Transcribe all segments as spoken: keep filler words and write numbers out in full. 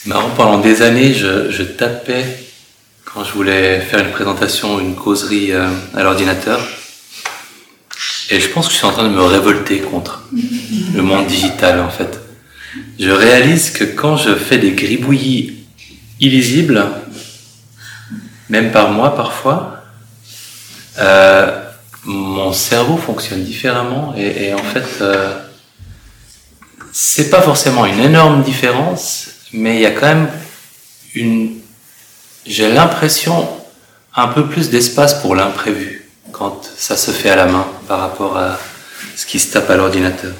Marrant, pendant des années, je, je tapais quand je voulais faire une présentation, une causerie euh, à l'ordinateur. Et je pense que je suis en train de me révolter contre le monde digital, en fait. Je réalise que quand je fais des gribouillis illisibles, même par moi parfois, euh, mon cerveau fonctionne différemment et, et en fait, euh, c'est pas forcément une énorme différence, mais il y a quand même une, j'ai l'impression, un peu plus d'espace pour l'imprévu quand ça se fait à la main par rapport à ce qui se tape à l'ordinateur.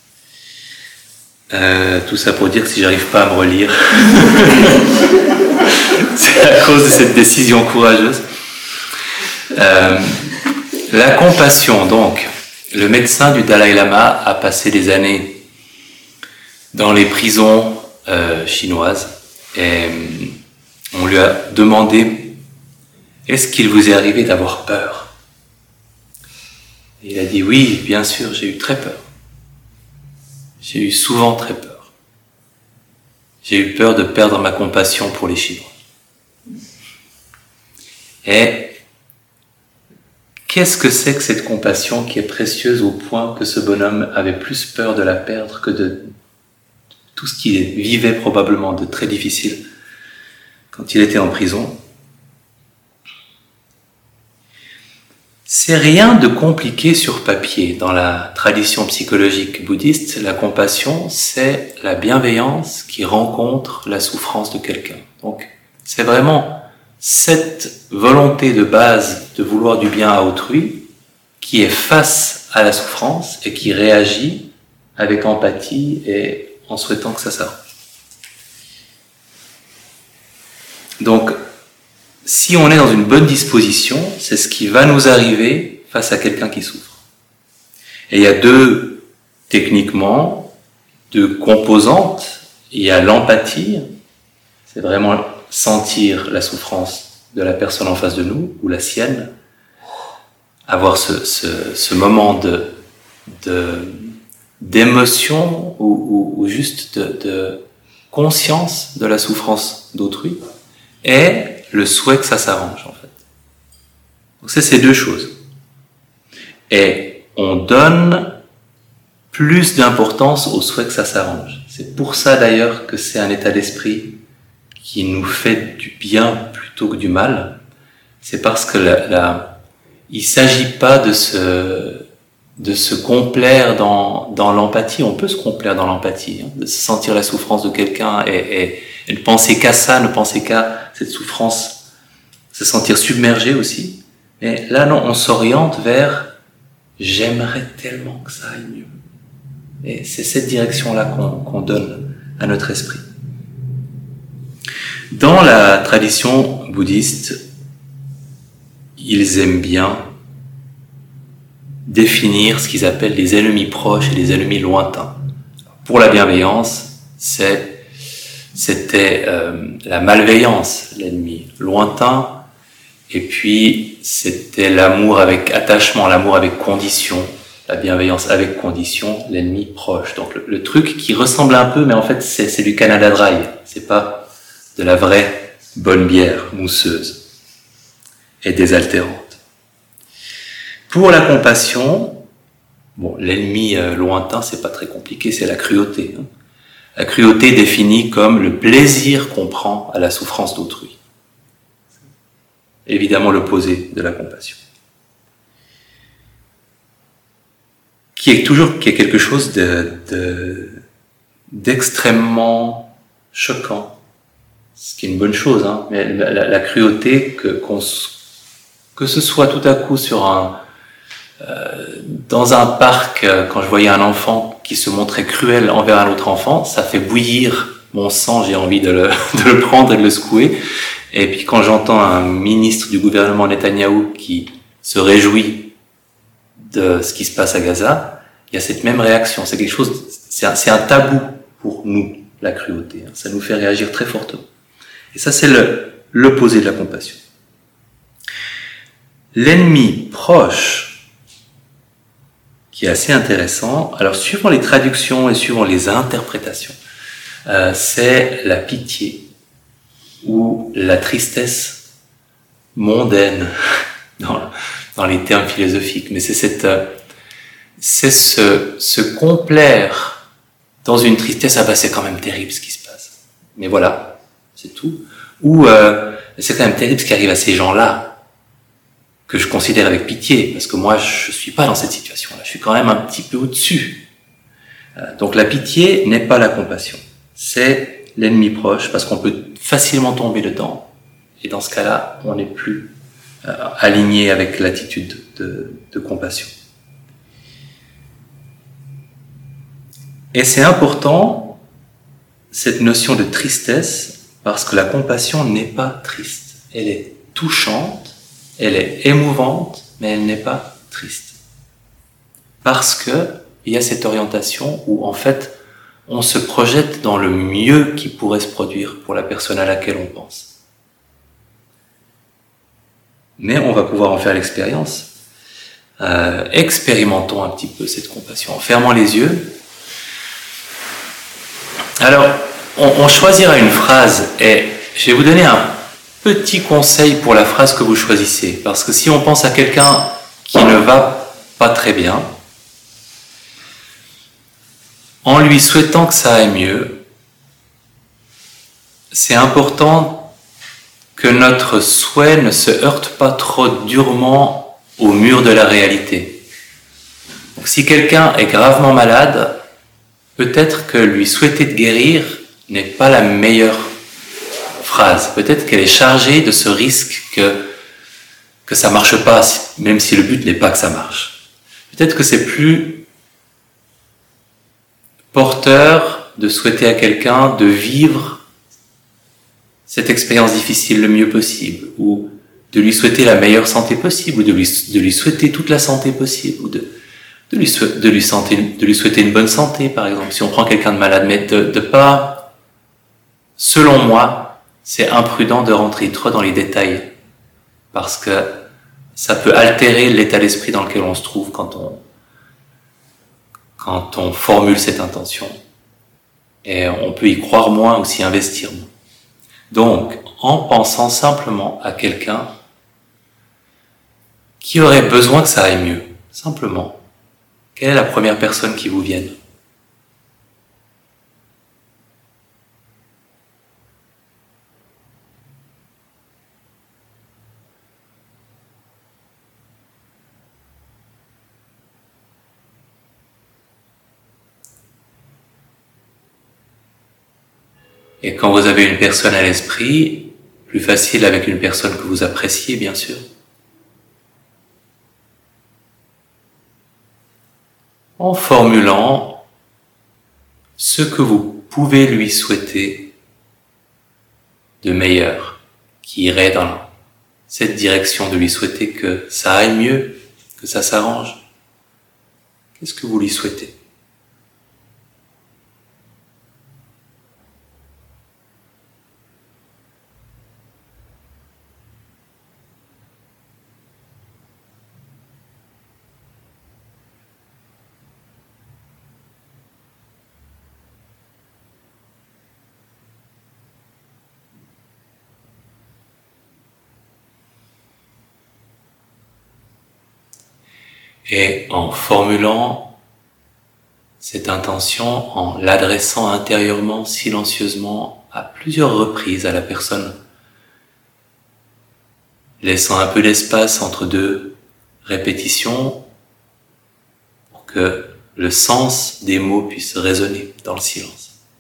Euh, tout ça pour dire que si j'arrive pas à me relire, c'est à cause de cette décision courageuse. Euh, la compassion, donc, le médecin du Dalai Lama a passé des années dans les prisons euh, chinoises et on lui a demandé: est-ce qu'il vous est arrivé d'avoir peur? Et il a dit: oui, bien sûr, j'ai eu très peur. J'ai eu souvent très peur. J'ai eu peur de perdre ma compassion pour les Chinois. Et qu'est-ce que c'est que cette compassion qui est précieuse au point que ce bonhomme avait plus peur de la perdre que de tout ce qu'il vivait probablement de très difficile quand il était en prison? C'est rien de compliqué sur papier. Dans la tradition psychologique bouddhiste, la compassion, c'est la bienveillance qui rencontre la souffrance de quelqu'un. Donc, c'est vraiment cette volonté de base de vouloir du bien à autrui qui est face à la souffrance et qui réagit avec empathie et en souhaitant que ça s'arrange. Donc, si on est dans une bonne disposition, c'est ce qui va nous arriver face à quelqu'un qui souffre. Et il y a deux, techniquement, deux composantes. Il y a l'empathie, c'est vraiment sentir la souffrance de la personne en face de nous, ou la sienne, avoir ce, ce, ce moment de, de, d'émotion ou, ou, ou juste de, de conscience de la souffrance d'autrui, et le souhait que ça s'arrange, en fait. Donc c'est ces deux choses. Et on donne plus d'importance au souhait que ça s'arrange. C'est pour ça d'ailleurs que c'est un état d'esprit qui nous fait du bien plutôt que du mal. C'est parce que la, la, il s'agit pas de se, de se complaire dans, dans l'empathie. On peut se complaire dans l'empathie, hein, de sentir la souffrance de quelqu'un et, et, et ne penser qu'à ça, ne penser qu'à cette souffrance, se sentir submergé aussi. Mais là, non, on s'oriente vers « j'aimerais tellement que ça aille mieux ». Et c'est cette direction-là qu'on, qu'on donne à notre esprit. Dans la tradition bouddhiste, ils aiment bien définir ce qu'ils appellent les ennemis proches et les ennemis lointains. Pour la bienveillance, c'est c'était euh, la malveillance, l'ennemi lointain, et puis c'était l'amour avec attachement, l'amour avec condition, la bienveillance avec condition, l'ennemi proche. Donc le, le truc qui ressemble un peu, mais en fait c'est, c'est du Canada Dry, c'est pas de la vraie bonne bière mousseuse et désaltérante. Pour la compassion, bon, l'ennemi euh, lointain, c'est pas très compliqué, c'est la cruauté, hein. La cruauté est définie comme le plaisir qu'on prend à la souffrance d'autrui. Évidemment l'opposé de la compassion. Qui est toujours qui est quelque chose de, de, d'extrêmement choquant. Ce qui est une bonne chose, hein. Mais la, la, la cruauté, que, qu'on, que ce soit tout à coup sur un, euh, dans un parc, quand je voyais un enfant qui se montrait cruel envers un autre enfant, ça fait bouillir mon sang, j'ai envie de le, de le prendre et de le secouer. Et puis quand j'entends un ministre du gouvernement Netanyahou qui se réjouit de ce qui se passe à Gaza, il y a cette même réaction. C'est quelque chose, c'est un, c'est un tabou pour nous, la cruauté. Ça nous fait réagir très fortement. Et ça, c'est le, l'opposé de la compassion. L'ennemi proche, qui est assez intéressant. Alors, suivant les traductions et suivant les interprétations, euh, c'est la pitié ou la tristesse mondaine dans, dans les termes philosophiques. Mais c'est cette, euh, c'est ce, se complaire dans une tristesse. Ah bah c'est quand même terrible ce qui se passe. Mais voilà, c'est tout. Ou euh, c'est quand même terrible ce qui arrive à ces gens-là, que je considère avec pitié, parce que moi je suis pas dans cette situation-là. Je suis quand même un petit peu au-dessus. Euh, donc la pitié n'est pas la compassion. C'est l'ennemi proche, parce qu'on peut facilement tomber dedans. Et dans ce cas-là, on n'est plus euh, aligné avec l'attitude de, de compassion. Et c'est important, cette notion de tristesse, parce que la compassion n'est pas triste. Elle est touchante, elle est émouvante, mais elle n'est pas triste. Parce que il y a cette orientation où, en fait, on se projette dans le mieux qui pourrait se produire pour la personne à laquelle on pense. Mais on va pouvoir en faire l'expérience. Euh, expérimentons un petit peu cette compassion en fermant les yeux. Alors, on, on choisira une phrase et je vais vous donner un petit conseil pour la phrase que vous choisissez. Parce que si on pense à quelqu'un qui ne va pas très bien, en lui souhaitant que ça aille mieux, c'est important que notre souhait ne se heurte pas trop durement au mur de la réalité. Donc, si quelqu'un est gravement malade, peut-être que lui souhaiter de guérir n'est pas la meilleure phrase. Peut-être qu'elle est chargée de ce risque que, que ça marche pas, même si le but n'est pas que ça marche. Peut-être que c'est plus porteur de souhaiter à quelqu'un de vivre cette expérience difficile le mieux possible, ou de lui souhaiter la meilleure santé possible, ou de lui, de lui souhaiter toute la santé possible, ou de, de, lui, de, lui santé, de lui souhaiter une bonne santé, par exemple, si on prend quelqu'un de malade, mais de, de pas, selon moi, c'est imprudent de rentrer trop dans les détails, parce que ça peut altérer l'état d'esprit dans lequel on se trouve quand on quand on formule cette intention. Et on peut y croire moins ou s'y investir moins. Donc, en pensant simplement à quelqu'un qui aurait besoin que ça aille mieux, simplement, quelle est la première personne qui vous vienne ? Et quand vous avez une personne à l'esprit, plus facile avec une personne que vous appréciez, bien sûr. En formulant ce que vous pouvez lui souhaiter de meilleur, qui irait dans cette direction de lui souhaiter que ça aille mieux, que ça s'arrange. Qu'est-ce que vous lui souhaitez ? Et en formulant cette intention, en l'adressant intérieurement, silencieusement, à plusieurs reprises à la personne, laissant un peu d'espace entre deux répétitions pour que le sens des mots puisse résonner dans le silence.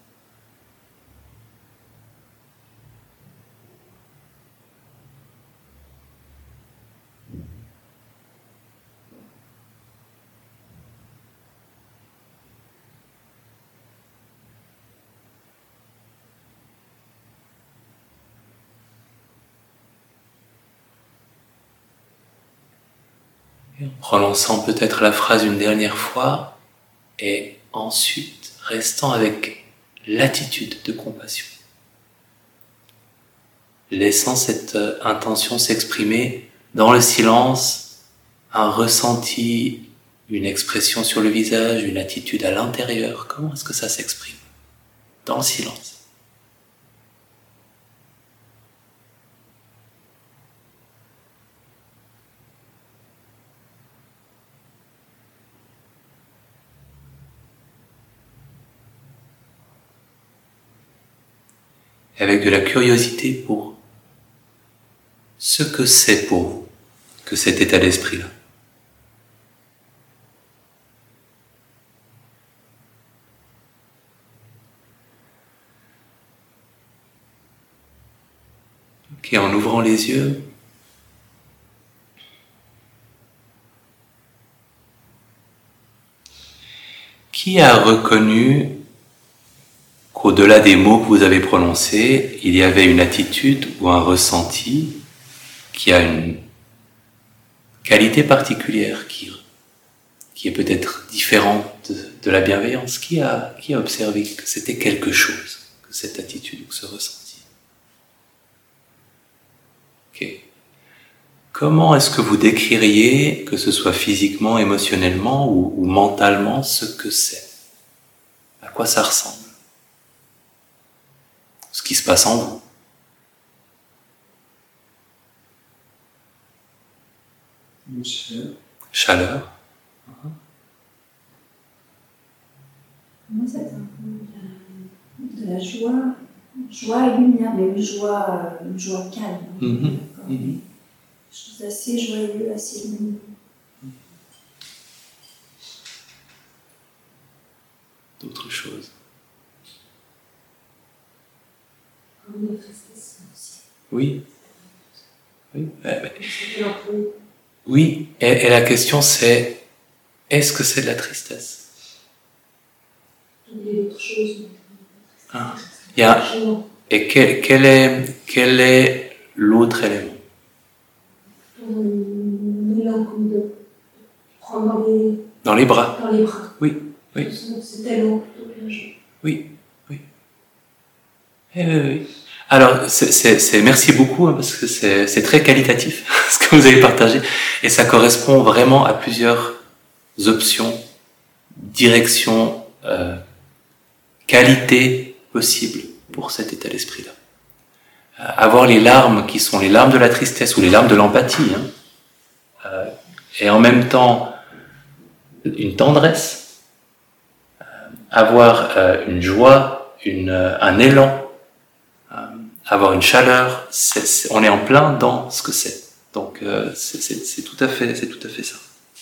Et en prononçant peut-être la phrase une dernière fois, et ensuite restant avec l'attitude de compassion. Laissant cette intention s'exprimer dans le silence, un ressenti, une expression sur le visage, une attitude à l'intérieur. Comment est-ce que ça s'exprime ? dans le silence. Et avec de la curiosité pour ce que c'est pour vous, que cet état d'esprit-là. Ok, en ouvrant les yeux, qui a reconnu qu'au-delà des mots que vous avez prononcés, il y avait une attitude ou un ressenti qui a une qualité particulière, qui, qui est peut-être différente de, de la bienveillance? Qui a, qui a observé que c'était quelque chose, que cette attitude ou que ce ressenti? Ok. Comment est-ce que vous décririez, que ce soit physiquement, émotionnellement ou, ou mentalement, ce que c'est? À quoi ça ressemble? Ce qui se passe en vous. Une chaleur. Chaleur. Moi, c'est un peu de la, de la joie, joie et lumière, mais une joie, une joie calme. Mm-hmm. Mm-hmm. Je suis assez joyeux, assez lumineux. D'autres choses. Une tristesse aussi. Oui. Oui. Ouais, ouais. Oui. Et, et la question c'est, est-ce que c'est de la tristesse? Il y a d'autres choses. Ah. Il y a, et quel, quel est, quel est l'autre élément? Un élan comme de prendre dans les, dans les bras. Dans les bras. Oui, oui. C'était long plutôt que la joie. Oui, oui. Eh oui, oui. Alors, c'est, c'est, c'est, merci beaucoup, hein, parce que c'est, c'est très qualitatif, ce que vous avez partagé, et ça correspond vraiment à plusieurs options, directions, euh, qualités possibles pour cet état d'esprit-là. Euh, avoir les larmes qui sont les larmes de la tristesse ou les larmes de l'empathie, hein, euh, et en même temps une tendresse, euh, avoir euh, une joie, une, euh, un élan, avoir une chaleur, c'est, c'est, on est en plein dans ce que c'est. Donc euh, c'est, c'est, c'est tout à fait, c'est tout à fait ça.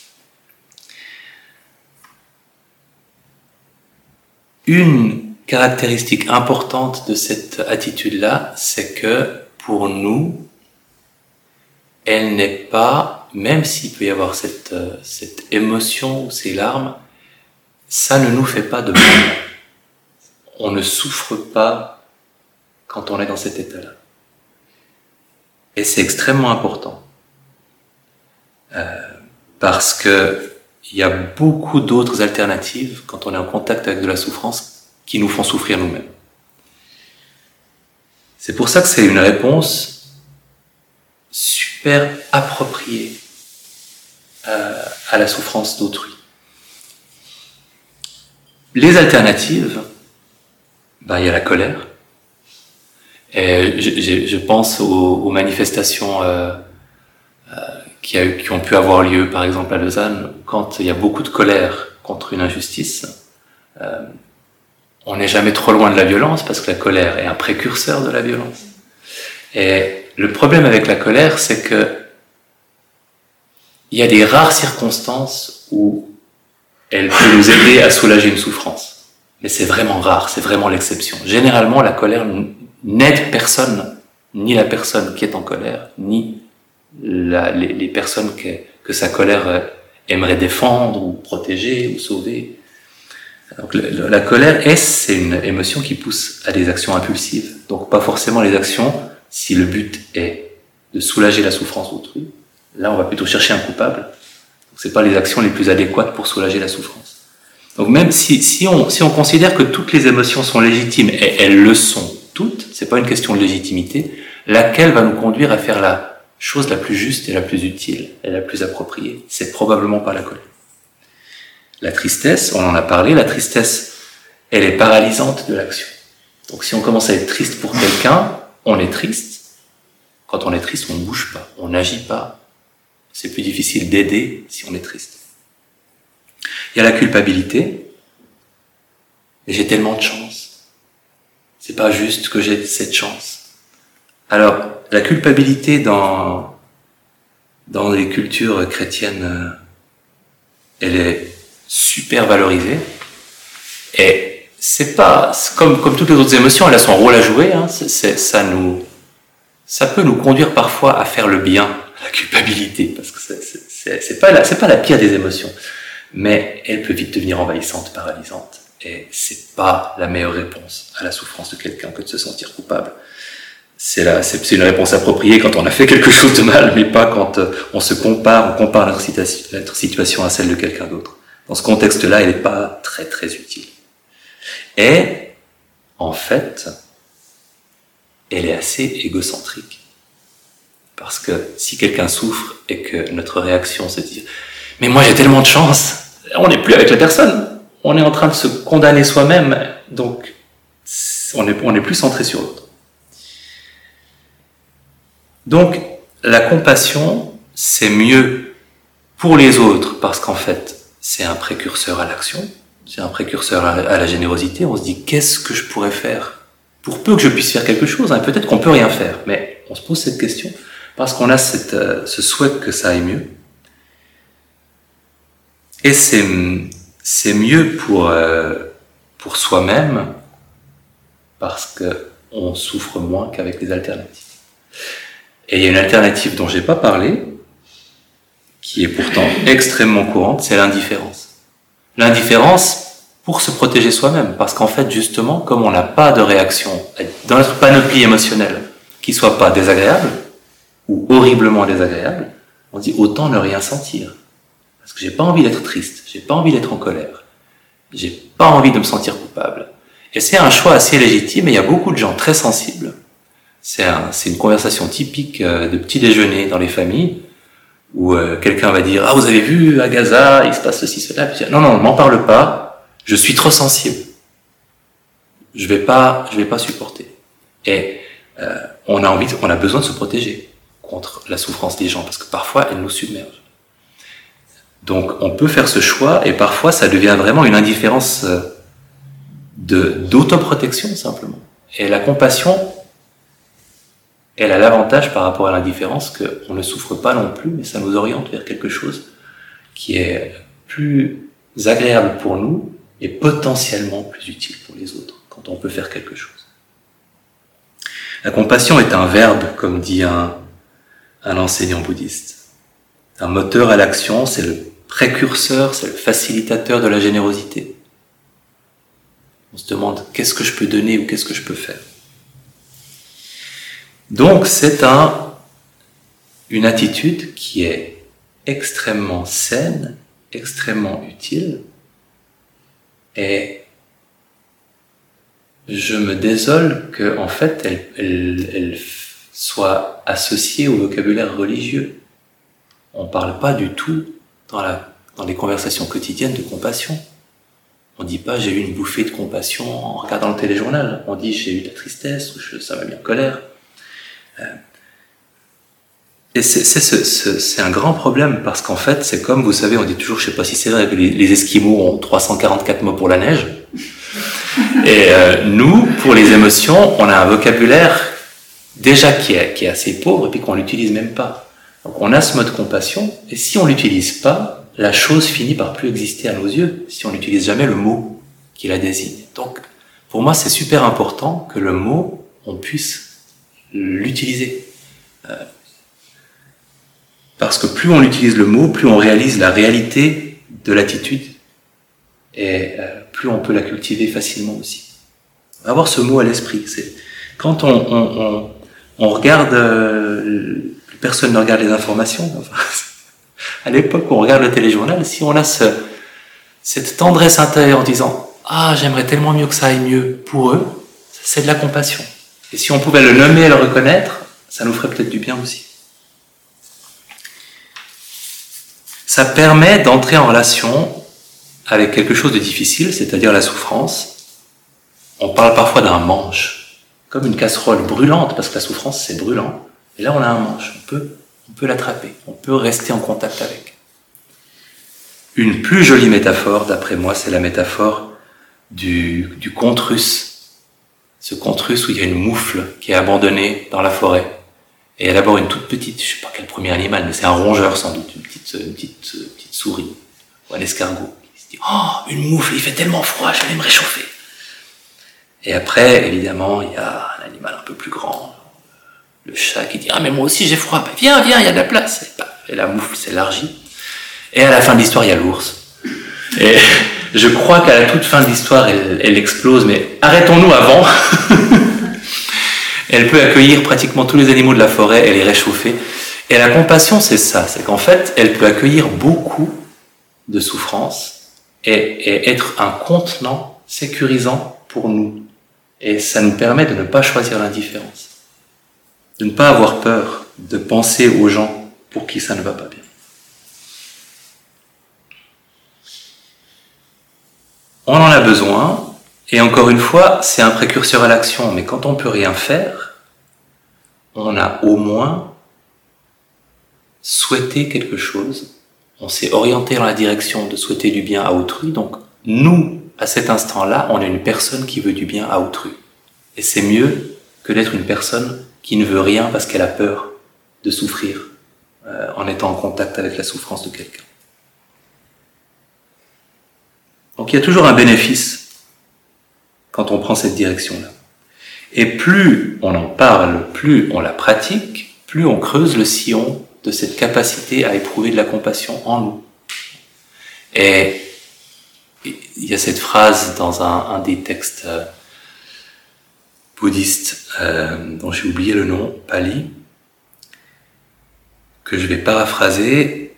Une caractéristique importante de cette attitude-là, c'est que pour nous, elle n'est pas, même s'il peut y avoir cette, euh, cette émotion ou ces larmes, ça ne nous fait pas de mal. On ne souffre pas quand on est dans cet état-là. Et c'est extrêmement important. Euh, parce que il y a beaucoup d'autres alternatives quand on est en contact avec de la souffrance qui nous font souffrir nous-mêmes. C'est pour ça que c'est une réponse super appropriée euh, à la souffrance d'autrui. Les alternatives, ben, il y a la colère. Et je, je, je pense aux, aux manifestations euh, euh, qui, a, qui ont pu avoir lieu, par exemple à Lausanne, quand il y a beaucoup de colère contre une injustice. Euh, on n'est jamais trop loin de la violence parce que la colère est un précurseur de la violence. Et le problème avec la colère, c'est que il y a des rares circonstances où elle peut nous aider à soulager une souffrance. Mais c'est vraiment rare, c'est vraiment l'exception. Généralement, la colère n'aide personne, ni la personne qui est en colère, ni la, les, les personnes que, que sa colère aimerait défendre ou protéger ou sauver. Donc le, la colère, est, c'est une émotion qui pousse à des actions impulsives. Donc pas forcément les actions, si le but est de soulager la souffrance d'autrui. Là, on va plutôt chercher un coupable. Donc c'est pas les actions les plus adéquates pour soulager la souffrance. Donc même si, si, on, si on considère que toutes les émotions sont légitimes, et elles le sont toutes, c'est pas une question de légitimité, laquelle va nous conduire à faire la chose la plus juste et la plus utile et la plus appropriée? C'est probablement pas la colère. La tristesse, on en a parlé, la tristesse, elle est paralysante de l'action. Donc si on commence à être triste pour quelqu'un, on est triste. Quand on est triste, on ne bouge pas, on n'agit pas. C'est plus difficile d'aider si on est triste. Il y a la culpabilité. Et j'ai tellement de chance. C'est pas juste que j'ai cette chance. Alors, la culpabilité dans, dans les cultures chrétiennes, elle est super valorisée. Et c'est pas, c'est comme, comme toutes les autres émotions, elle a son rôle à jouer, hein. c'est, c'est, ça nous, ça peut nous conduire parfois à faire le bien, la culpabilité, parce que c'est, c'est, c'est, c'est pas la, c'est pas la pire des émotions. Mais elle peut vite devenir envahissante, paralysante. Et c'est pas la meilleure réponse à la souffrance de quelqu'un que de se sentir coupable. C'est, la, c'est, c'est une réponse appropriée quand on a fait quelque chose de mal, mais pas quand euh, on se compare, on compare notre situation, notre situation à celle de quelqu'un d'autre. Dans ce contexte-là, elle n'est pas très très utile. Et, en fait, elle est assez égocentrique. Parce que si quelqu'un souffre et que notre réaction c'est de dire « Mais moi j'ai tellement de chance !» On n'est plus avec la personne. On est en train de se condamner soi-même. Donc, on est, on est plus centré sur l'autre. Donc, la compassion, c'est mieux pour les autres parce qu'en fait, c'est un précurseur à l'action. C'est un précurseur à la générosité. On se dit, qu'est-ce que je pourrais faire? Pour peu que je puisse faire quelque chose, hein, peut-être qu'on peut rien faire. Mais on se pose cette question parce qu'on a cette, euh, ce souhait que ça aille mieux. Et c'est, c'est mieux pour, euh, pour soi-même parce qu'on souffre moins qu'avec les alternatives. Et il y a une alternative dont je n'ai pas parlé, qui est pourtant extrêmement courante, c'est l'indifférence. L'indifférence pour se protéger soi-même, parce qu'en fait, justement, comme on n'a pas de réaction dans notre panoplie émotionnelle qui soit pas désagréable ou horriblement désagréable, on dit autant ne rien sentir. Parce que j'ai pas envie d'être triste, j'ai pas envie d'être en colère, j'ai pas envie de me sentir coupable. Et c'est un choix assez légitime, et il y a beaucoup de gens très sensibles. C'est, un, c'est une conversation typique de petit déjeuner dans les familles, où euh, quelqu'un va dire « Ah, vous avez vu à Gaza, il se passe ceci, cela ?» Puis, non, non, ne m'en parle pas, je suis trop sensible. Je vais pas, je vais pas supporter. Et euh, on a envie, on a besoin de se protéger contre la souffrance des gens, parce que parfois, elle nous submerge. Donc, on peut faire ce choix, et parfois, ça devient vraiment une indifférence de, d'autoprotection, simplement. Et la compassion, elle a l'avantage par rapport à l'indifférence qu'on ne souffre pas non plus, mais ça nous oriente vers quelque chose qui est plus agréable pour nous et potentiellement plus utile pour les autres, quand on peut faire quelque chose. La compassion est un verbe, comme dit un, un enseignant bouddhiste. Un moteur à l'action, c'est le précurseur, c'est le facilitateur de la générosité. On se demande qu'est-ce que je peux donner ou qu'est-ce que je peux faire. Donc c'est un, une attitude qui est extrêmement saine, extrêmement utile, et je me désole que en fait elle, elle, elle soit associée au vocabulaire religieux. On ne parle pas du tout dans, la, dans les conversations quotidiennes de compassion. On ne dit pas j'ai eu une bouffée de compassion en regardant le téléjournal. On dit j'ai eu de la tristesse ou je, ça m'a mis en colère. Et c'est, c'est, c'est, c'est un grand problème parce qu'en fait, c'est comme, vous savez, on dit toujours, je sais pas si c'est vrai, que les, les Esquimaux ont trois cent quarante-quatre mots pour la neige. Et euh, nous, pour les émotions, on a un vocabulaire déjà qui est, qui est assez pauvre et puis qu'on l'utilise même pas. Donc on a ce mot de compassion et si on l'utilise pas, la chose finit par plus exister à nos yeux si on n'utilise jamais le mot qui la désigne. Donc, pour moi, c'est super important que le mot, on puisse l'utiliser. Euh, parce que plus on utilise le mot, plus on réalise la réalité de l'attitude et euh, plus on peut la cultiver facilement aussi. Avoir ce mot à l'esprit, c'est quand on, on, on, on regarde, euh, personne ne regarde les informations, enfin, à l'époque où on regarde le téléjournal, si on a ce, cette tendresse intérieure en disant « Ah, j'aimerais tellement mieux que ça aille mieux pour eux », c'est de la compassion. Et si on pouvait le nommer et le reconnaître, ça nous ferait peut-être du bien aussi. Ça permet d'entrer en relation avec quelque chose de difficile, c'est-à-dire la souffrance, on parle parfois d'un manche, comme une casserole brûlante, parce que la souffrance c'est brûlant. Et là on a un manche, on peut, on peut l'attraper, on peut rester en contact avec. Une plus jolie métaphore, d'après moi, c'est la métaphore du, du conte russe. Ce conte russe où il y a une moufle qui est abandonnée dans la forêt. Et elle aborde une toute petite, je sais pas quel premier animal, mais c'est un rongeur sans doute, une petite, une petite, une petite souris, ou un escargot. Il se dit, oh, une moufle, il fait tellement froid, je vais me réchauffer. Et après, évidemment, il y a un animal un peu plus grand, le chat qui dit, ah mais moi aussi j'ai froid, ben, viens, viens, il y a de la place. Et, paf, et la moufle s'élargit. Et à la fin de l'histoire, il y a l'ours. Et je crois qu'à la toute fin de l'histoire, elle, elle explose, mais arrêtons-nous avant. Elle peut accueillir pratiquement tous les animaux de la forêt et les réchauffer. Et la compassion, c'est ça, c'est qu'en fait, elle peut accueillir beaucoup de souffrances et, et être un contenant sécurisant pour nous. Et ça nous permet de ne pas choisir l'indifférence, de ne pas avoir peur, de penser aux gens pour qui ça ne va pas bien. On en a besoin, et encore une fois, c'est un précurseur à l'action, mais quand on peut rien faire, on a au moins souhaité quelque chose, on s'est orienté dans la direction de souhaiter du bien à autrui, donc nous, à cet instant-là, on est une personne qui veut du bien à autrui. Et c'est mieux que d'être une personne qui ne veut rien parce qu'elle a peur de souffrir euh, en étant en contact avec la souffrance de quelqu'un. Donc il y a toujours un bénéfice quand on prend cette direction-là. Et plus on en parle, plus on la pratique, plus on creuse le sillon de cette capacité à éprouver de la compassion en nous. Et il y a cette phrase dans un, un des textes euh, bouddhistes euh, dont j'ai oublié le nom, Pali, que je vais paraphraser.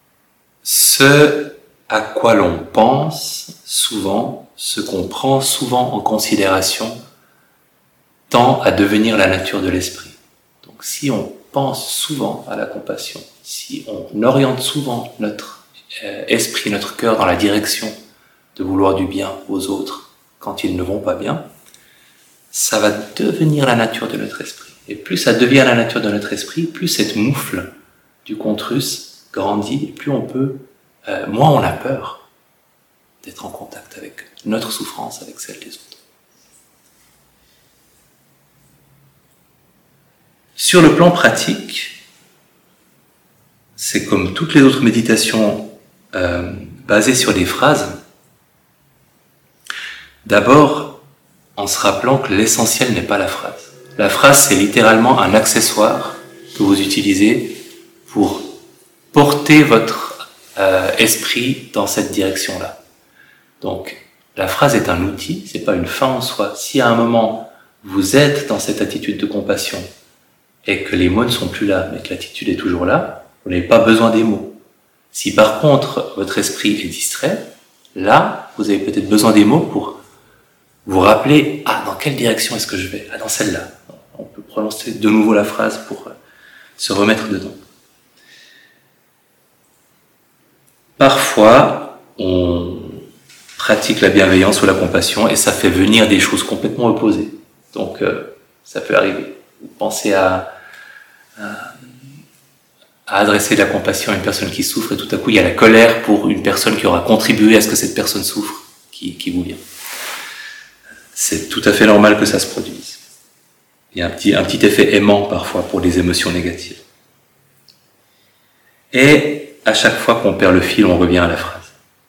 Ce à quoi l'on pense souvent, ce qu'on prend souvent en considération, tend à devenir la nature de l'esprit. Donc si on pense souvent à la compassion, si on oriente souvent notre euh, esprit, notre cœur dans la direction de vouloir du bien aux autres quand ils ne vont pas bien, ça va devenir la nature de notre esprit. Et plus ça devient la nature de notre esprit, plus cette moufle du conte russe grandit, et plus on peut, euh, moins on a peur d'être en contact avec notre souffrance, avec celle des autres. Sur le plan pratique, c'est comme toutes les autres méditations euh, basées sur des phrases. D'abord, en se rappelant que l'essentiel n'est pas la phrase. La phrase, c'est littéralement un accessoire que vous utilisez pour porter votre euh, esprit dans cette direction-là. Donc, la phrase est un outil, c'est pas une fin en soi. Si à un moment, vous êtes dans cette attitude de compassion, et que les mots ne sont plus là, mais que l'attitude est toujours là, vous n'avez pas besoin des mots. Si par contre, votre esprit est distrait, là, vous avez peut-être besoin des mots pour vous rappeler, ah, dans quelle direction est-ce que je vais? Ah, dans celle-là. On peut prononcer de nouveau la phrase pour se remettre dedans. Parfois, on pratique la bienveillance ou la compassion et ça fait venir des choses complètement opposées. Donc, euh, ça peut arriver. Vous pensez à, à, à adresser de la compassion à une personne qui souffre et tout à coup, il y a la colère pour une personne qui aura contribué à ce que cette personne souffre qui, qui vous vient. C'est tout à fait normal que ça se produise. Il y a un petit, un petit effet aimant parfois pour les émotions négatives. Et à chaque fois qu'on perd le fil, on revient à la phrase.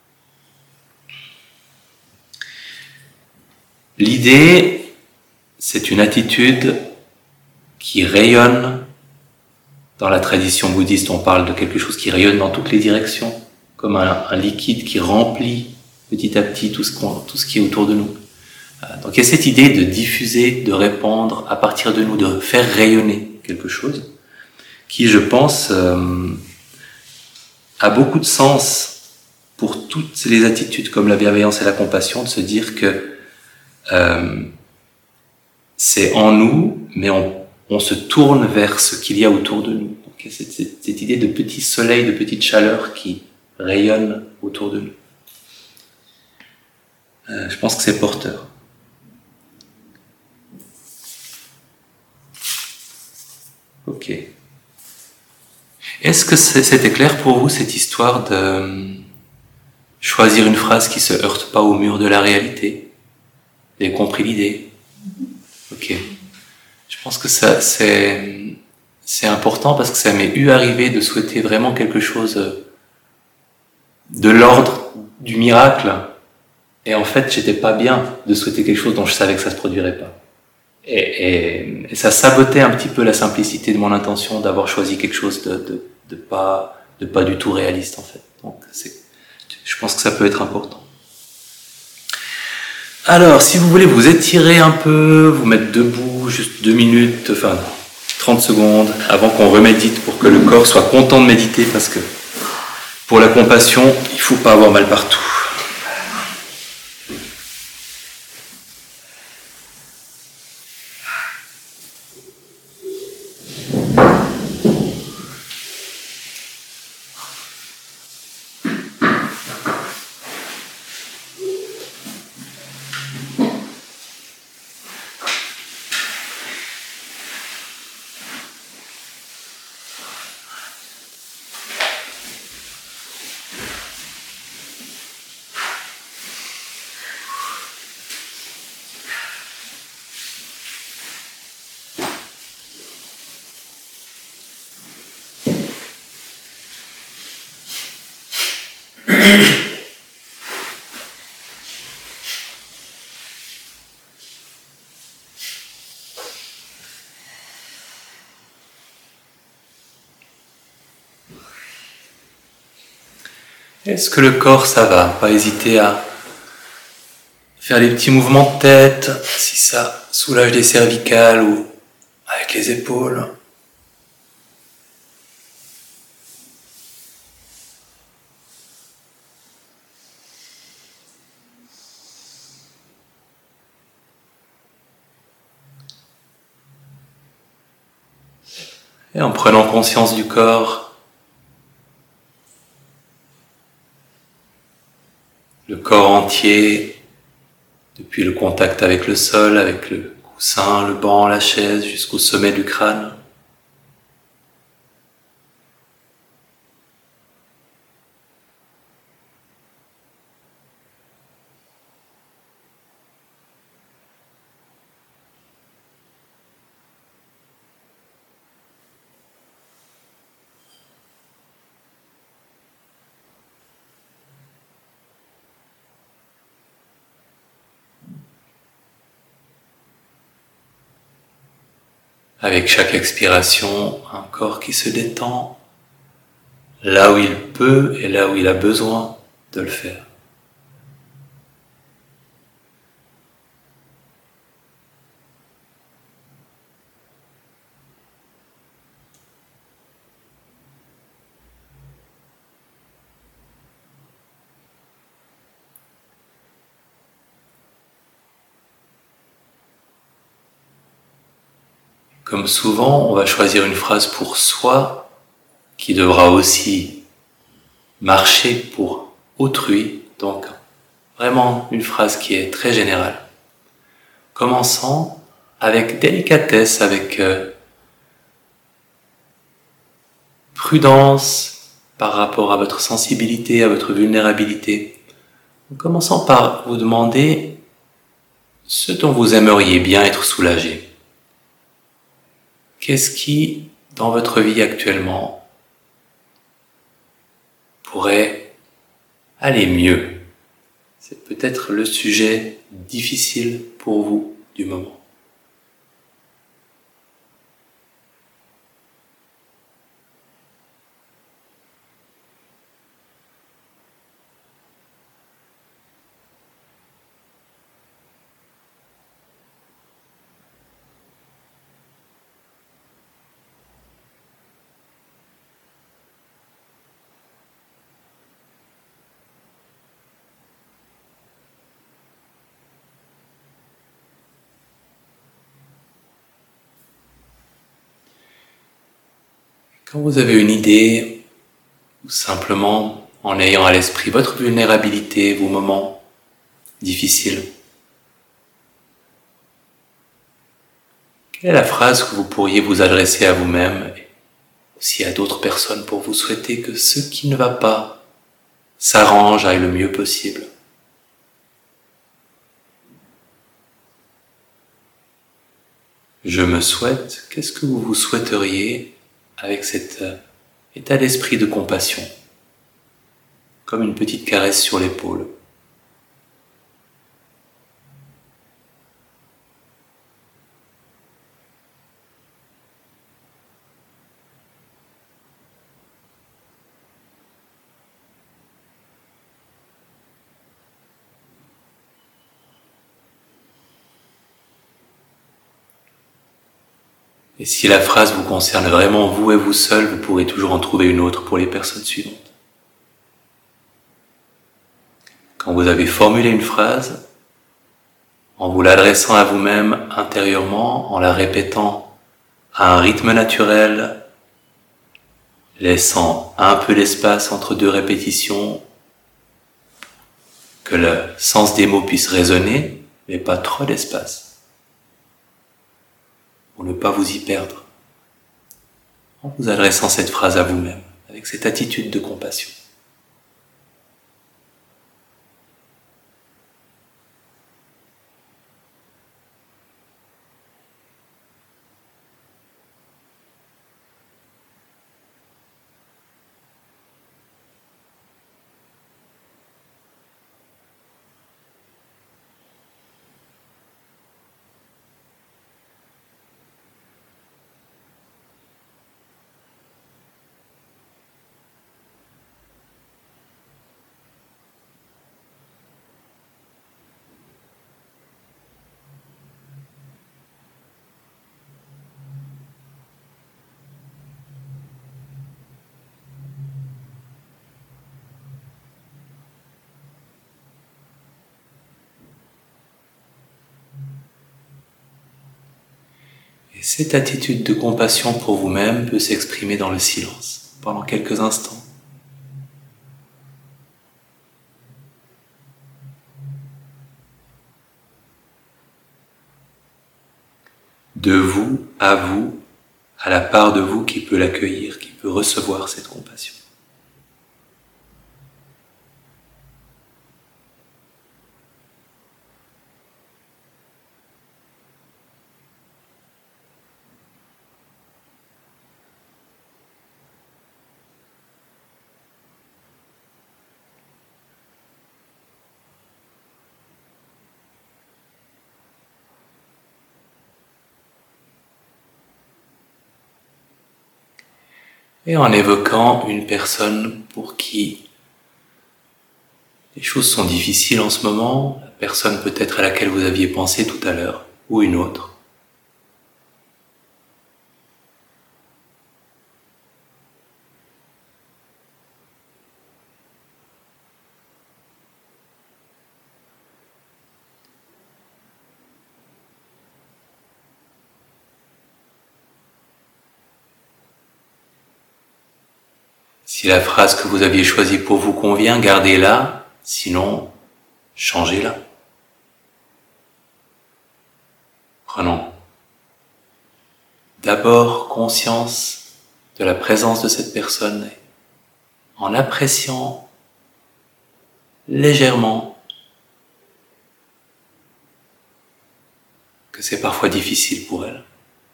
L'idée, c'est une attitude qui rayonne. Dans la tradition bouddhiste, on parle de quelque chose qui rayonne dans toutes les directions, comme un, un liquide qui remplit petit à petit tout ce, qu'on, tout ce qui est autour de nous. Donc il y a cette idée de diffuser, de répandre à partir de nous, de faire rayonner quelque chose qui, je pense, euh, a beaucoup de sens pour toutes les attitudes comme la bienveillance et la compassion, de se dire que euh, c'est en nous, mais on, on se tourne vers ce qu'il y a autour de nous. Donc il y a cette, cette, cette idée de petit soleil, de petite chaleur qui rayonne autour de nous. Euh, je pense que c'est porteur. Ok. Est-ce que c'était clair pour vous cette histoire de choisir une phrase qui se heurte pas au mur de la réalité? Vous avez compris l'idée? Ok. Je pense que ça, c'est, c'est important parce que ça m'est eu arrivé de souhaiter vraiment quelque chose de l'ordre du miracle. Et en fait, j'étais pas bien de souhaiter quelque chose dont je savais que ça se produirait pas. Et, et, et ça sabotait un petit peu la simplicité de mon intention d'avoir choisi quelque chose de, de, de pas, de pas du tout réaliste, en fait. Donc, c'est, je pense que ça peut être important. Alors, si vous voulez vous étirer un peu, vous mettre debout, juste deux minutes, enfin, trente secondes, avant qu'on remédite pour que le corps soit content de méditer, parce que pour la compassion, il faut pas avoir mal partout. Est-ce que le corps, ça va? Pas hésiter à faire des petits mouvements de tête, si ça soulage les cervicales ou avec les épaules. Et en prenant conscience du corps, le corps entier, depuis le contact avec le sol, avec le coussin, le banc, la chaise, jusqu'au sommet du crâne. Avec chaque expiration, un corps qui se détend, là où il peut et là où il a besoin de le faire. Comme souvent, on va choisir une phrase pour soi qui devra aussi marcher pour autrui, donc vraiment une phrase qui est très générale. Commençant avec délicatesse, avec euh, prudence par rapport à votre sensibilité, à votre vulnérabilité. En commençant par vous demander ce dont vous aimeriez bien être soulagé. Qu'est-ce qui, dans votre vie actuellement, pourrait aller mieux? C'est peut-être le sujet difficile pour vous du moment. Quand vous avez une idée, ou simplement en ayant à l'esprit votre vulnérabilité, vos moments difficiles, Quelle est la phrase que vous pourriez vous adresser à vous-même et aussi à d'autres personnes pour vous souhaiter que ce qui ne va pas s'arrange, aille le mieux possible? Je me souhaite, qu'est-ce que vous vous souhaiteriez avec cet état d'esprit de compassion, comme une petite caresse sur l'épaule? Et si la phrase vous concerne vraiment vous et vous seul, vous pourrez toujours en trouver une autre pour les personnes suivantes. Quand vous avez formulé une phrase, en vous l'adressant à vous-même intérieurement, en la répétant à un rythme naturel, laissant un peu d'espace entre deux répétitions, que le sens des mots puisse résonner, mais pas trop d'espace, pour ne pas vous y perdre, en vous adressant cette phrase à vous-même, avec cette attitude de compassion. Et cette attitude de compassion pour vous-même peut s'exprimer dans le silence, pendant quelques instants. De vous à vous, à la part de vous qui peut l'accueillir, qui peut recevoir cette compassion. Et en évoquant une personne pour qui les choses sont difficiles en ce moment, la personne peut-être à laquelle vous aviez pensé tout à l'heure, ou une autre. Si la phrase que vous aviez choisie pour vous convient, gardez-la, sinon, changez-la. Prenons d'abord conscience de la présence de cette personne en appréciant légèrement que c'est parfois difficile pour elle.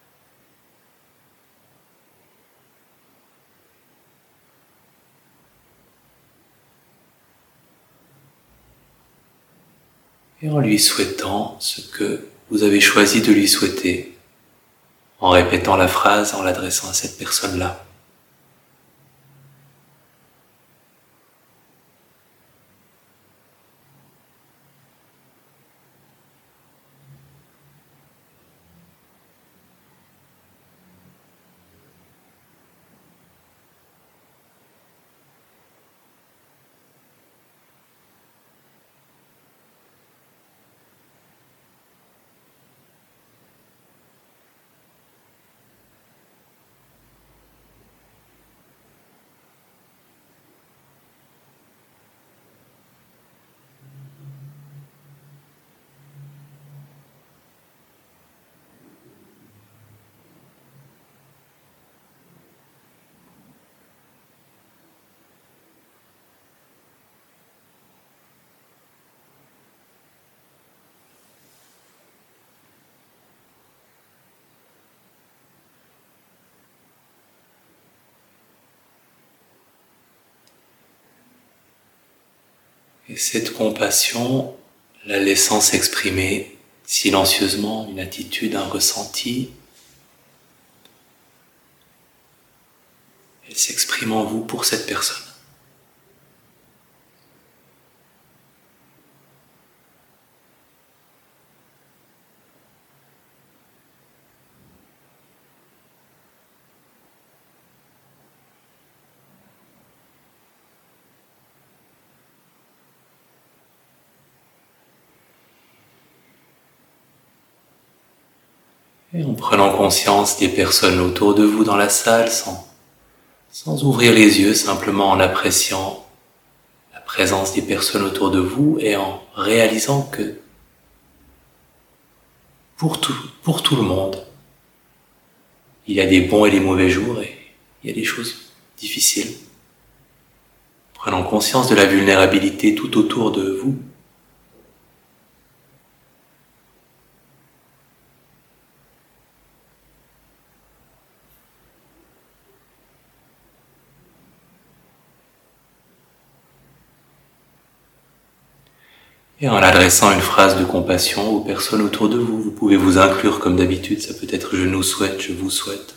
Et en lui souhaitant ce que vous avez choisi de lui souhaiter, en répétant la phrase, en l'adressant à cette personne-là. Et cette compassion, la laissant s'exprimer silencieusement, une attitude, un ressenti, elle s'exprime en vous pour cette personne. Et en prenant conscience des personnes autour de vous dans la salle, sans, sans ouvrir les yeux, simplement en appréciant la présence des personnes autour de vous et en réalisant que pour tout, pour tout le monde, il y a des bons et des mauvais jours et il y a des choses difficiles. Prenant conscience de la vulnérabilité tout autour de vous, et en adressant une phrase de compassion aux personnes autour de vous, vous pouvez vous inclure comme d'habitude, ça peut être je nous souhaite, je vous souhaite.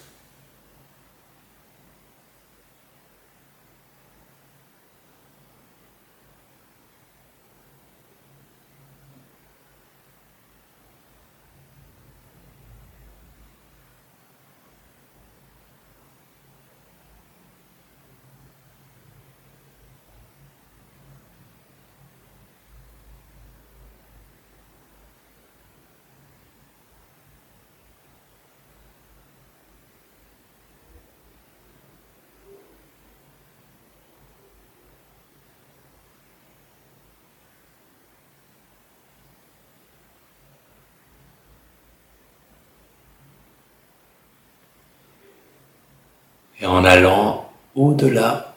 Et en allant au-delà,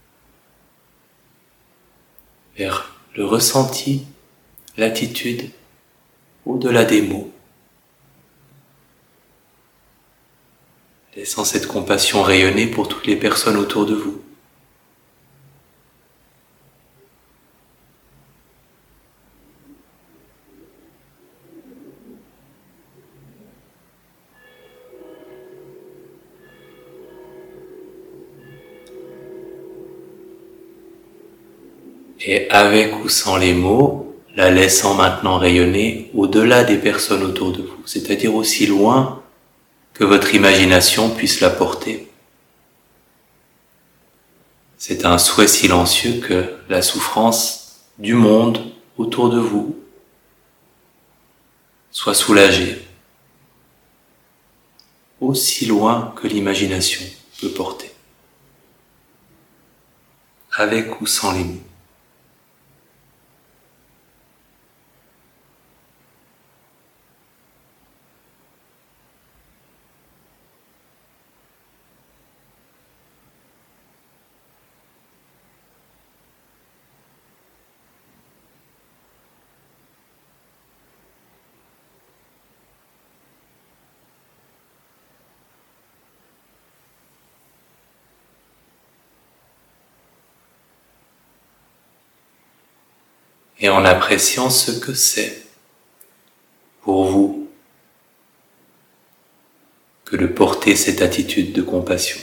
vers le ressenti, l'attitude, au-delà des mots, laissant cette compassion rayonner pour toutes les personnes autour de vous. Et avec ou sans les mots, la laissant maintenant rayonner au-delà des personnes autour de vous, c'est-à-dire aussi loin que votre imagination puisse la porter. C'est un souhait silencieux que la souffrance du monde autour de vous soit soulagée, aussi loin que l'imagination peut porter, avec ou sans les mots. Et en appréciant ce que c'est pour vous que de porter cette attitude de compassion.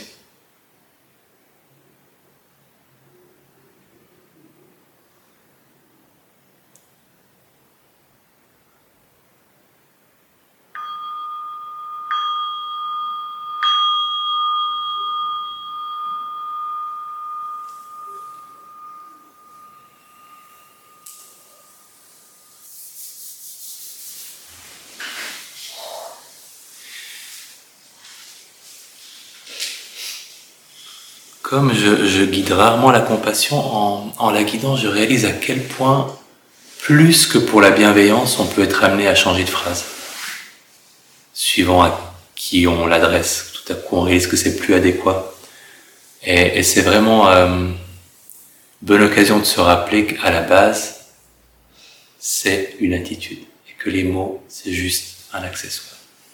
Comme je, je guide rarement la compassion, en, en la guidant, je réalise à quel point, plus que pour la bienveillance, on peut être amené à changer de phrase. Suivant à qui on l'adresse, tout à coup on réalise que c'est plus adéquat. Et, et c'est vraiment euh, bonne occasion de se rappeler qu'à la base, c'est une attitude. Et que les mots, c'est juste un accessoire.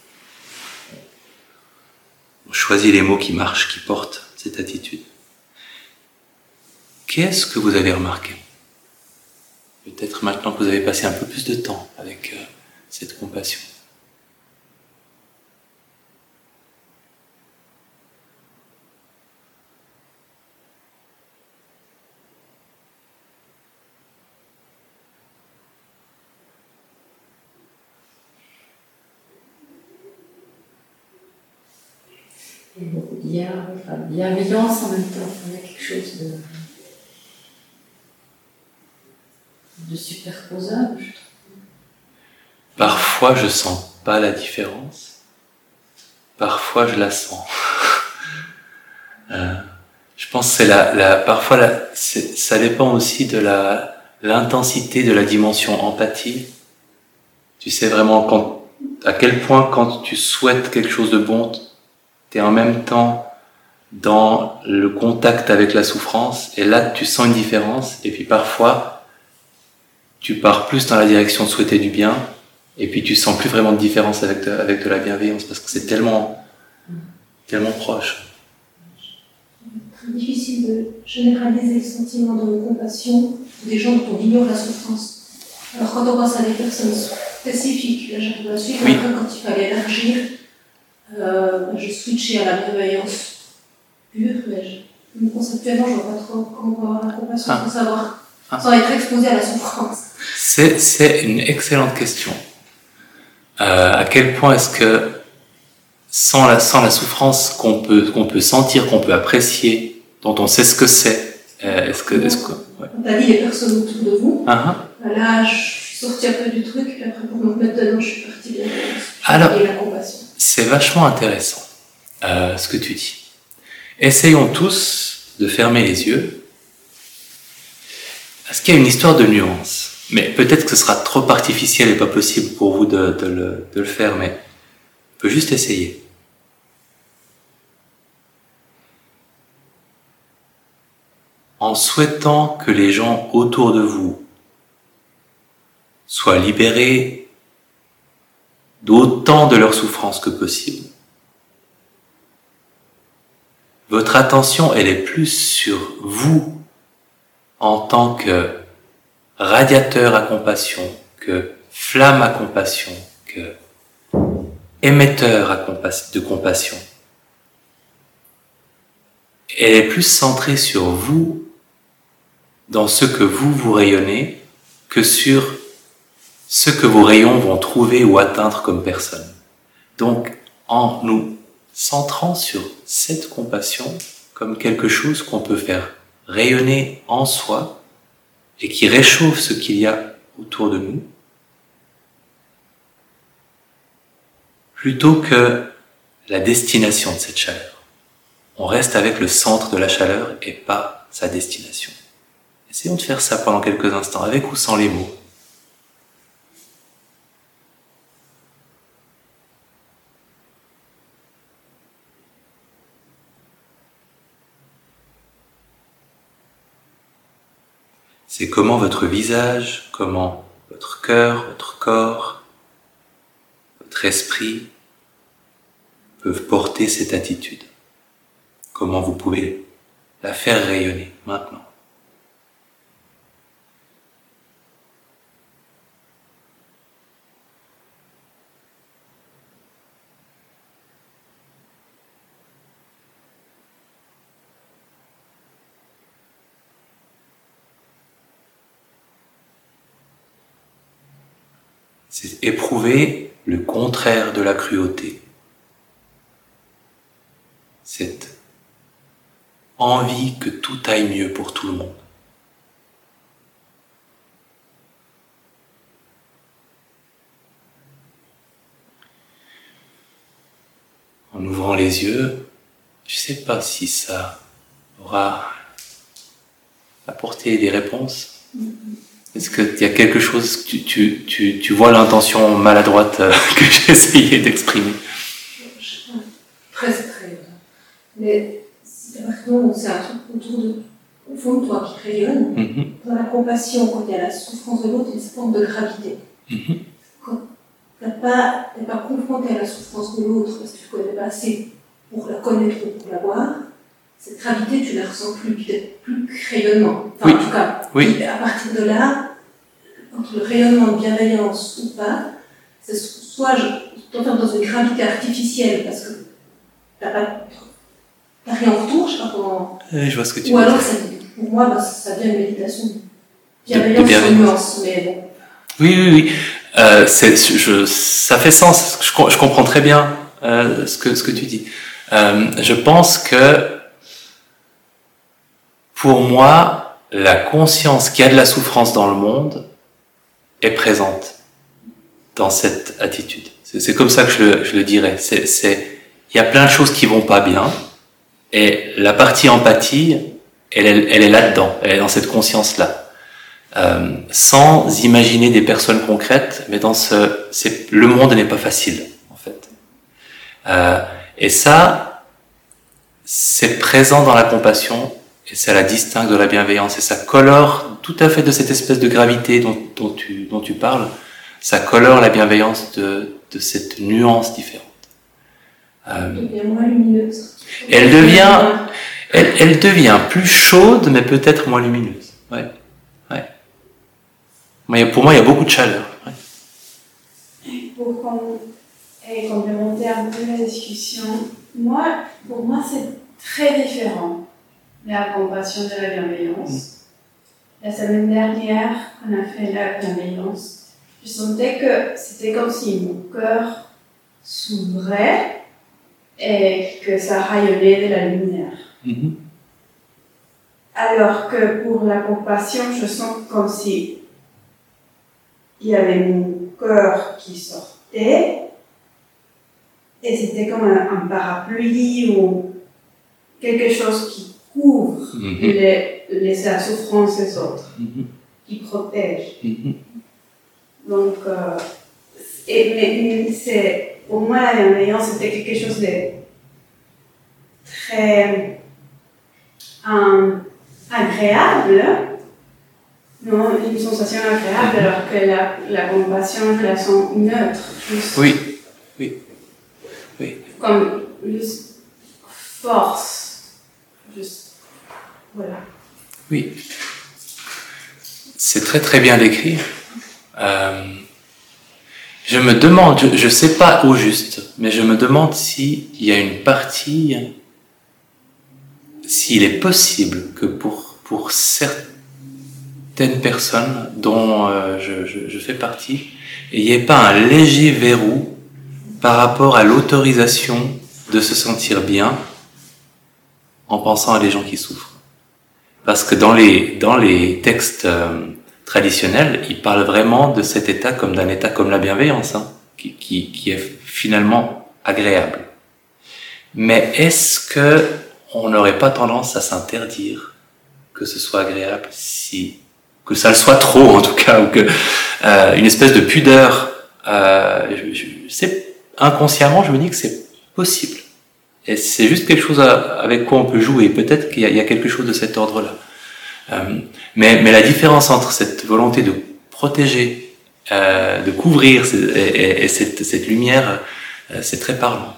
On choisit les mots qui marchent, qui portent cette attitude. Qu'est-ce que vous avez remarqué? Peut-être maintenant que vous avez passé un peu plus de temps avec euh, cette compassion. Il y a beaucoup de bien, enfin, bienveillance en même temps. Il y a quelque chose de, de superposable, je trouve. Parfois, je sens pas la différence. Parfois, je la sens. euh, je pense que c'est la, la, parfois, la, c'est, ça dépend aussi de la, l'intensité de la dimension empathie. Tu sais vraiment quand, à quel point quand tu souhaites quelque chose de bon, tu es en même temps dans le contact avec la souffrance, et là tu sens une différence, et puis parfois tu pars plus dans la direction de souhaiter du bien, et puis tu sens plus vraiment de différence avec de, avec de la bienveillance, parce que c'est tellement, tellement proche. C'est très difficile de généraliser le sentiment de compassion des gens dont on ignore la souffrance. Alors quand on pense à des personnes spécifiques, là j'arrive à suivre, Oui. après quand il fallait élargir, euh, je switchais à la bienveillance pure, mais je, conceptuellement je ne vois pas trop comment on peut avoir la compassion Ah. sans savoir, Ah. sans être exposé à la souffrance. C'est, c'est une excellente question. Euh, à quel point est-ce que sans la, sans la souffrance qu'on peut, qu'on peut sentir, qu'on peut apprécier, dont on sait ce que c'est, euh, est-ce que... Est-ce que ouais. On t'a dit les personnes autour de vous, uh-huh. là je suis sortie un peu du truc, et après pour me mettre dedans je suis partie bien. Alors, et la compassion. C'est vachement intéressant euh, ce que tu dis. Essayons tous de fermer les yeux, parce qu'il y a une histoire de nuance. Mais peut-être que ce sera trop artificiel et pas possible pour vous de, de, le, de le faire, mais on peut juste essayer. En souhaitant que les gens autour de vous soient libérés d'autant de leur souffrance que possible, votre attention, elle est plus sur vous en tant que radiateur à compassion, que flamme à compassion, que émetteur à compas- de compassion. Elle est plus centrée sur vous, dans ce que vous vous rayonnez, que sur ce que vos rayons vont trouver ou atteindre comme personne. Donc, en nous centrant sur cette compassion comme quelque chose qu'on peut faire rayonner en soi et qui réchauffe ce qu'il y a autour de nous, plutôt que la destination de cette chaleur. On reste avec le centre de la chaleur et pas sa destination. Essayons de faire ça pendant quelques instants, avec ou sans les mots. C'est comment votre visage, comment votre cœur, votre corps, votre esprit peuvent porter cette attitude. Comment vous pouvez la faire rayonner maintenant. C'est éprouver le contraire de la cruauté. Cette envie que tout aille mieux pour tout le monde. En ouvrant les yeux, je ne sais pas si ça aura apporté des réponses. Est-ce qu'il y a quelque chose, que tu, tu, tu, tu vois l'intention maladroite euh, que j'ai essayé d'exprimer? Très, très. Mais si à partir du moment où c'est un truc autour de, au fond de toi qui rayonne, Mm-hmm. dans la compassion, quand il y a la souffrance de l'autre, il y a une forme de gravité. Mm-hmm. Quand tu n'es pas, pas confronté à la souffrance de l'autre parce que tu ne connais pas assez pour la connaître ou pour la voir, cette gravité, tu ne la ressens plus, tu n'es plus que rayonnement. Enfin, Oui. en tout cas, Oui. à partir de là, entre le rayonnement de bienveillance ou pas, c'est soit je dois faire dans une gravité artificielle parce que t'as pas, t'as rien en retour, je sais pas comment. Oui, je vois ce que tu Ou veux alors, dire. ça, pour moi, bah, ça devient une méditation. De- de Bienveillance, bienveillance. sans nuance, mais bon. Oui, oui, oui. Euh, c'est, je, ça fait sens. Je, je comprends très bien euh, ce que ce que tu dis. Euh, je pense que pour moi, la conscience qu'il y a de la souffrance dans le monde est présente dans cette attitude. C'est, c'est comme ça que je, je le dirais. C'est, c'est, il y a plein de choses qui vont pas bien, et la partie empathie, elle, elle, elle est là-dedans. Elle est dans cette conscience-là. Euh, sans imaginer des personnes concrètes, mais dans ce, c'est, le monde n'est pas facile, en fait. Euh, et ça, c'est présent dans la compassion, et ça la distingue de la bienveillance, et ça colore tout à fait de cette espèce de gravité dont, dont tu, dont tu parles, ça colore la bienveillance de, de cette nuance différente. Euh, Elle devient moins lumineuse. elle devient, elle, elle devient plus chaude, mais peut-être moins lumineuse. Ouais. Pour moi, il y a beaucoup de chaleur. Ouais. Pour com- et complémenter un peu la discussion, moi, pour moi, c'est très différent, la compassion de la bienveillance. Mm. La semaine dernière, on a fait la bienveillance. Je sentais que c'était comme si mon cœur s'ouvrait et que ça rayonnait de la lumière. Mm-hmm. Alors que pour la compassion, je sens comme si il y avait mon cœur qui sortait et c'était comme un, un parapluie ou quelque chose qui couvre mm-hmm. les, les, la souffrance des autres, mm-hmm. qui protège. Mm-hmm. Donc, euh, et, mais, c'est, pour moi, la bienveillance, c'était quelque chose de très um, agréable. Non, une sensation agréable, alors que la, la compassion, je la sens neutre. Juste oui, oui, oui. Comme juste force. Juste, voilà. Oui. C'est très très bien décrit. Euh, je me demande, je ne sais pas au juste, mais je me demande s'il y a une partie, s'il est possible que pour, pour certains certaines personnes dont euh, je, je, je fais partie, et il n'y ait pas un léger verrou par rapport à l'autorisation de se sentir bien en pensant à des gens qui souffrent. Parce que dans les, dans les textes euh, traditionnels, ils parlent vraiment de cet état comme d'un état comme la bienveillance, hein, qui, qui, qui est finalement agréable. Mais est-ce que on n'aurait pas tendance à s'interdire que ce soit agréable si que ça le soit trop en tout cas, ou que euh, une espèce de pudeur, euh, je, je, c'est, inconsciemment je me dis que c'est possible, et c'est juste quelque chose à, avec quoi on peut jouer, peut-être qu'il y a, il y a quelque chose de cet ordre-là, euh, mais, mais la différence entre cette volonté de protéger, euh, de couvrir et, et, et cette, cette lumière, euh, c'est très parlant.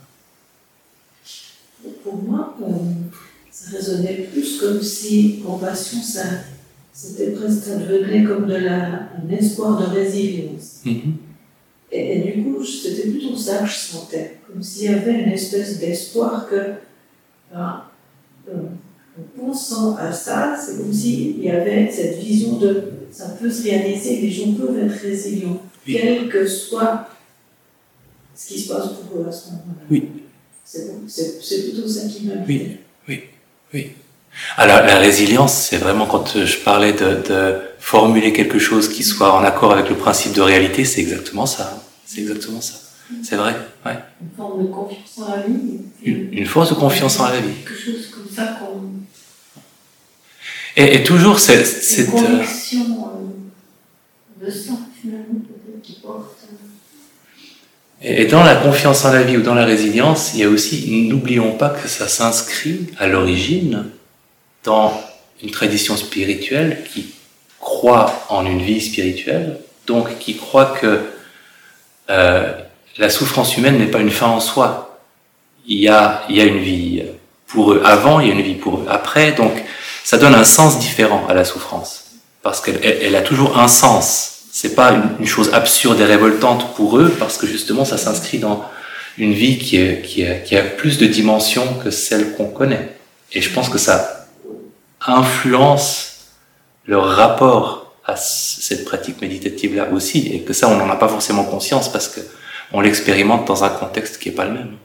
Pour moi, euh, ça résonnait plus comme si compassion, ça c'était presque, ça devenait comme de la, un espoir de résilience. Mm-hmm. Et, et du coup, c'était plutôt ça que je sentais, comme s'il y avait une espèce d'espoir que, ben, euh, en pensant à ça, c'est comme s'il y avait cette vision de ça peut se réaliser, les gens peuvent être résilients, oui. Quel que soit ce qui se passe pour eux à ce moment-là. Oui. C'est, c'est, c'est plutôt ça qui m'a Oui, oui, oui. Alors, la résilience, c'est vraiment quand je parlais de, de formuler quelque chose qui soit en accord avec le principe de réalité, c'est exactement ça. C'est exactement ça. C'est vrai, ouais. Une forme de confiance en la vie. Une, une force de confiance en la vie. Quelque chose comme ça qu'on... Et, et toujours cette... cette une conviction euh, de ça, finalement, peut-être, qui porte... Et dans la confiance en la vie ou dans la résilience, il y a aussi, n'oublions pas que ça s'inscrit à l'origine dans une tradition spirituelle qui croit en une vie spirituelle, donc qui croit que euh, la souffrance humaine n'est pas une fin en soi. Il y a, il y a une vie pour eux avant, il y a une vie pour eux après, donc ça donne un sens différent à la souffrance. parce qu'elle elle, elle a toujours un sens. C'est pas une, une chose absurde et révoltante pour eux, parce que justement ça s'inscrit dans une vie qui, est, qui, est, qui a plus de dimensions que celle qu'on connaît. Et je pense que ça influence leur rapport à cette pratique méditative-là aussi, et que ça on n'en a pas forcément conscience parce que on l'expérimente dans un contexte qui n'est pas le même.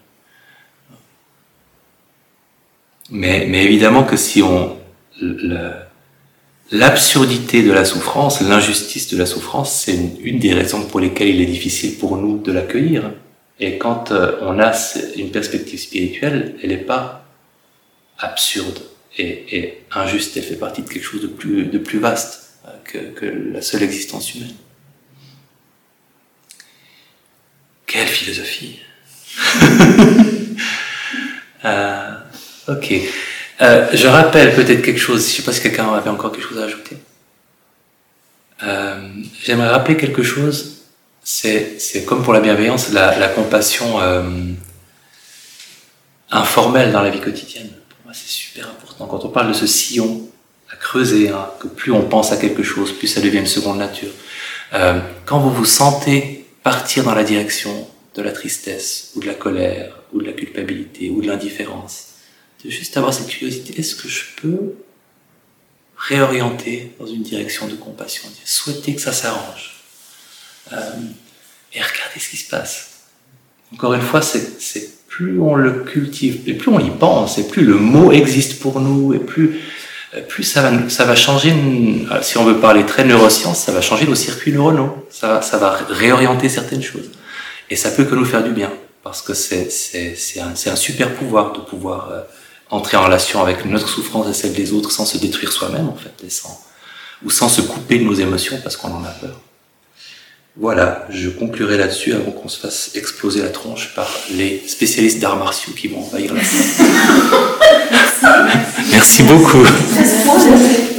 Mais, mais évidemment que si on... Le, l'absurdité de la souffrance, l'injustice de la souffrance, c'est une, une des raisons pour lesquelles il est difficile pour nous de l'accueillir. Et quand euh, on a une perspective spirituelle, elle n'est pas absurde et, et injuste, elle fait partie de quelque chose de plus, de plus vaste euh, que, que la seule existence humaine. Quelle philosophie. euh, Ok. Euh, je rappelle peut-être quelque chose, je ne sais pas si quelqu'un avait encore quelque chose à ajouter. Euh, j'aimerais rappeler quelque chose, c'est, c'est comme pour la bienveillance, la, la compassion euh, informelle dans la vie quotidienne. Pour moi, c'est super important. Quand on parle de ce sillon à creuser, hein, que plus on pense à quelque chose, plus ça devient une seconde nature. Euh, quand vous vous sentez partir dans la direction de la tristesse, ou de la colère, ou de la culpabilité, ou de l'indifférence, de juste avoir cette curiosité, est-ce que je peux réorienter dans une direction de compassion, souhaiter que ça s'arrange, euh, et regarder ce qui se passe. Encore une fois, c'est, c'est plus on le cultive, et plus on y pense, et plus le mot existe pour nous, et plus, plus ça va, ça va changer, si on veut parler très neurosciences, ça va changer nos circuits neuronaux, ça, ça va réorienter certaines choses. Et ça peut que nous faire du bien, parce que c'est, c'est, c'est, un, c'est un super pouvoir de pouvoir euh, entrer en relation avec notre souffrance et celle des autres sans se détruire soi-même, en fait, et sans, ou sans se couper de nos émotions parce qu'on en a peur. Voilà, je conclurai là-dessus avant qu'on se fasse exploser la tronche par les spécialistes d'arts martiaux qui vont envahir la salle. Merci beaucoup.